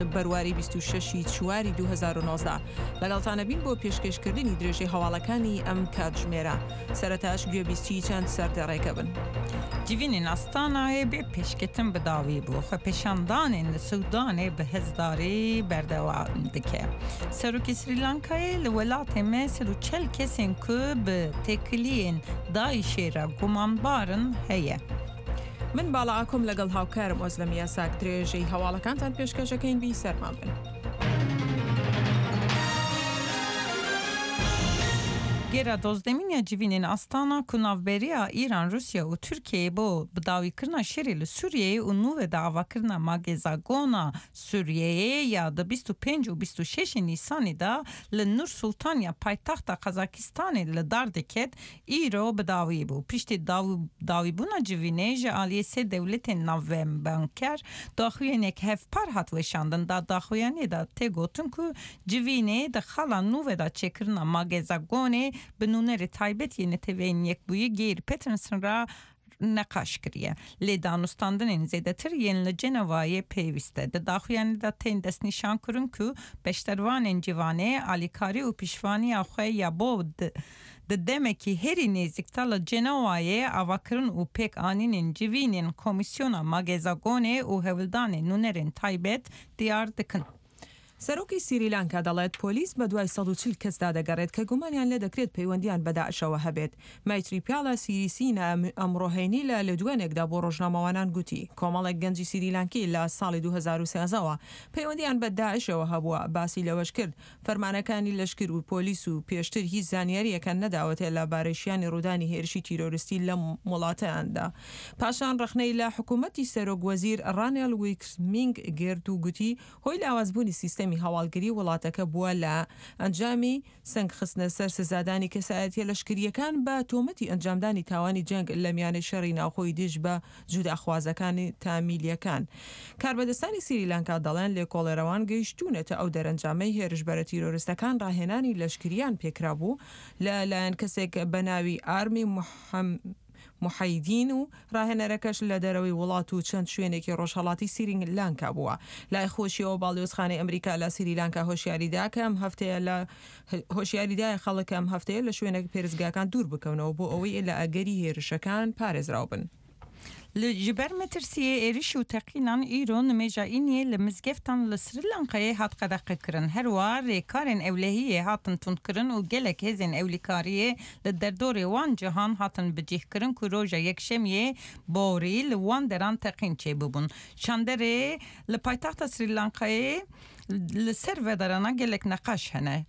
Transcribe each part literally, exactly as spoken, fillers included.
بەرواری بیست و شەشی چواری دوو هەزار و نۆزدە لەگەڵتانە بین بۆ پێشکەشکردنی درێژەی هەواڵەکانی ئەم کاتژمێرە سەرەتاش گوێبیستی چەند سەردەڕێکە بن. Civînên Astanayê bê pêşketin bi dawî bû, xwe pêşandanên li Sudanê bi hezdarî berdewam dike. Serokê Srî Lankayê li welatê me sed û çel kesên ku bi têkiliyên Daişê re gumanbarin heye. من باڵاکم لەگەڵ هاوکارم ئۆزلەمی یاساک درێژەی هەواڵەکانتان پێشکەشەکەین بی سەرمان بن. Gera dozdemîniya civînên Astana ku navberiya Îran, Rusya û Tirkiyeyê bo bi dawîkirina şerê li Sûriyeyê û nû ve davakirina magêzagona Sûriyeyê ya di bîst û pênc û bîst û şeşê Nîsanê da li Nur Sultan ya paytexta Qazakistanê li dar diket îro bi dawî bû. Piştî dawîbûna civînê ji aliyê sê dewletên navbanker daxuyenek hevpar hat weşandin da daxuyanê da tê gotin ku civînê di xala nû ve da çêkirina magêzagonê bi nûnerê taybet yê netewên yekbûyî Geir Peterson ra neqaş kiriye. Lê danûstandinên zêdetir yên li Cenevayê pêwîst e. Di daxuyanê da tên destnîşan kirin ku beştervanên civanê alîkarî û pîşvaniya xwe ya bo di demekî herî nêzik ta li Cenevayê avakirin û pêk anînên civînên Komîsyona Magêzagonê û hewildanên nûnerên taybet diyar dikin. سەرۆکی سریلانکا دەڵێت پۆلیس بە دوای سەد و چل کەسدا دەگەڕێت کە گومانیان لێ دەکرێت پەیوەندیان بە داعشەوە هەبێت. مایتری پیاڵە سیریسینە ئەمڕۆهێنی لە لە دوێنێکدا بۆ ڕۆژنامەوانان گوتی کۆمەڵێک گەنجی سریلانکی لە ساڵی دوو هەزار و سێزەوە پەیوەندیان بە داعشەوە هەبووە. باسی لەوەش کرد فەرمانەکانی لەشکر و پۆلیس و پێشتر هیچ زانیاریەکان نەداوەتێ لە بارێشیانی ڕوودانی هێرشی تیرۆریستی لە وڵاتەیاندا. پاشان ڕخنەی لە حکوومەتی سەرۆک وەزیر ڕانێل ویکسمینگ گرت و گوتی هۆی لاوازبوونی سیستەمی هەواڵگری وڵاتەکە بووە لە ئەنجامی سنگ خستنە سەر سزادانی کەسایەتیە لەشکریەکان بە تۆمەتی ئەنجامدانی تاوانی جەنگ لە میانەی شەڕی ناوخۆی دژ بە جوداخوازەکانی تامیلیەکان. کاربەدەستانی سریلانکا دەڵێن لێکۆڵێرەوان گەیشتوونەتە ئەو دەرەنجامەی هێرشبەرە تیرۆریستەکان ڕاهێنانی لەشکریان پێکرا بوو لە لایەن کەسێک بە ناوی ئارمی محەیدین و ڕاهێنەرەکەش لە دەرەوەی وڵات و چەند شوێنێکی ڕۆژهەڵاتی سریلانکا بووە. لای خۆشیەوە باڵیۆزخانەی ئەمریکا لە سریلانکا هۆشیاریدا کە ئەم هەفتەیە لە هۆشیاریدای خەڵک ئەم هەفتەیە لە شوێنێک پێرزگاکان دوور بکەونەوە بۆ ئەوەی لە ئەگەری هێرشەکان پارێزراو بن. Li ber metirsiyê êriş û teqînan îro nimêja îniyê li mizgeftan li Srî Lankayê hat qedeqe kirin. Her wa rêkarên ewlehiyê hatin tundkirin û gelek hêzên ewlîkariyê li derdorê wan cihan hatin bicihkirin ku roja yekşemiyê borî li wan deran teqîn çêbûbûn. Şanderê li paytexta Srî Lankayê li ser vedarana gelek neqaş hene.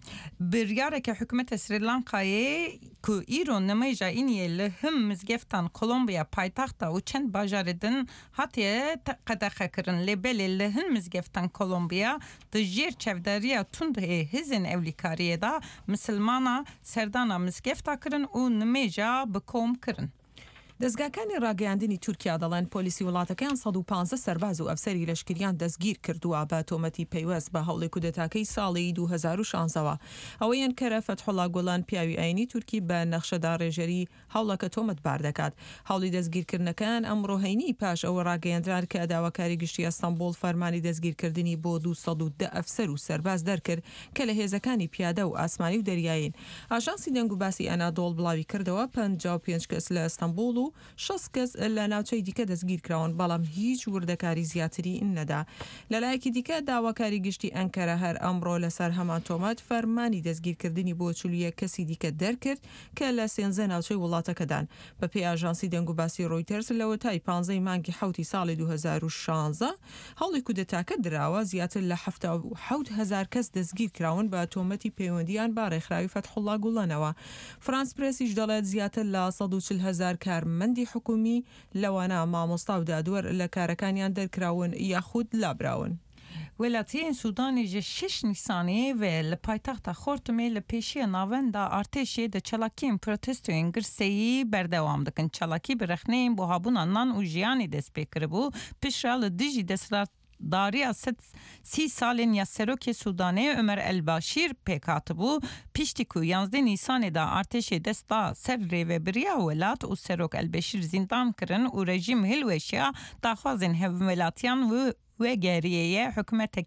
Biryareke hükümeta Sri Lankayê ku îro nimêja îniyê li him mizgeftan Kolombiya paytaxta û çend bajarê din hatiye qedexe kirin. Lê belê li hin mizgeftan Kolombiya di jêr çevdariya tundê hêzên ewlîkariyê da misilmana serdana mizgefta kirin û nimêja bi kom kirin. دەستگاکانی ڕاگەیاندنی تورکیا دەڵێن پۆلیسی وڵاتەکەیان سەد و پانزە سەرباز و ئەفسەری لەشکریان دەستگیر کردووە بە تۆمەتی پەیوەست بە هەوڵی کودەتاکەی ساڵی دوو هەزار و شانزەوە. ئەوەیان کەرە فەتحوڵا گوڵان پیاوی ئاینی تورکی بە نەخشەدا ڕێژەری هەوڵەکە تۆمەت بار دەکات. هەوڵی دەستگیرکردنەکان ئەمڕۆهەینی پاش ئەوە ڕاگەیاندران کە داواکاری گشتی ئەستەمبوڵ فەرمانی دەستگیرکردنی بۆ دوو سەد و دە ئەفسەر و سەرباز دەرکرد کە لە هێزەکانی پیادە و ئاسمانی و دەریایین. ئاژانسی دەنگ و باسی ئەنادۆڵ بڵاوی کردەوە پەنجا و پێنج کەس لە ئەستەمبوڵ و شەست کەس لە ناوچەی دیکە دەستگیر کراون بەڵام هیچ وردەکاری زیاتری نەدا. لەلایەکی دیکە داواکاری گشتی ئەنکەرە هەر ئەمڕۆ لەسەر هەمان تۆمەت فەرمانی دەستگیرکردنی بۆ چلویە کەسی دیکە دەرکرد کە لە سێنزە ناوچەی وڵاتەکەدان. بەپێی ئاژانسی دەنگ و باسی ڕۆیتەرس لەوە تای پانزەی مانگی حوتی ساڵی دوو هەزار و شانزە هەوڵی کودەتاکە دراوە زیاتر لە هەفتە و حەوت هەزار کەس دەستگیر کراون بە تۆمەتی پەیوەندیان با ڕێکخراوی فەتحوڵا گوڵانەوە. فرانس پرێسیش دەڵێت زیاتر لە سەد و چل هەزار کارمەندی حکومی لەوانە مامۆستا و دادوەر لە کارەکانیان دەرکراون یاخود لابراون. Welatiyên Sudanê ji şeş Nîsanê ve li paytexta Xortumê li pêşiya navenda artêşê de çalakiyên protestoyên girseyî berdewam dikin. Çalakî bi rexneyên buhabûna nan û jiyanê dest pê kiribû pişra li dijî desthilat dariya sî salên ya Serokê Sudanê Ömer El-Başîr pêk hatibû piştî ku yanzdeh Nîsanê da artêşê dest da ser rêveberiya welat û Serok El-Beşîr zindan kirin û rejîm hilweşiya daxwazên hevwelatiyan û ve geriye hükümet